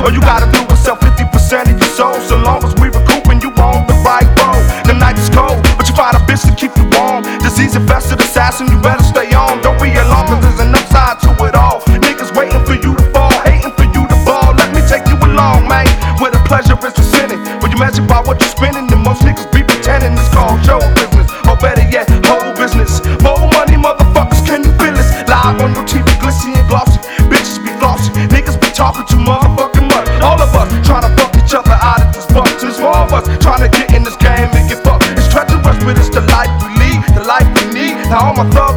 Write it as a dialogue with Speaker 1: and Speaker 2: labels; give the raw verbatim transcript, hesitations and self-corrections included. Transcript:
Speaker 1: All you gotta do is sell fifty percent of your soul. So long as we recouping, you on the right road. The night is cold, but you find a bitch to keep you warm. Disease infested assassin, you better stay on. Don't be alarmed, cause there's an upside to it all. Niggas waiting for you to fall, hating for you to ball. Let me take you along, man, where the pleasure is presented. When you measure by what you're spending, and most niggas be pretending it's called show business. Or better yet, whole business. More money, motherfuckers, can you feel this? Live on your T V, glitzy and glossy. Bitches be flossy, niggas be talking too motherfucking much. All of us trying to fuck each other out of this fuck. There's more of us trying to get in this game and get fucked. It's treacherous, but it's the life we lead, the life we need. Now all my thugs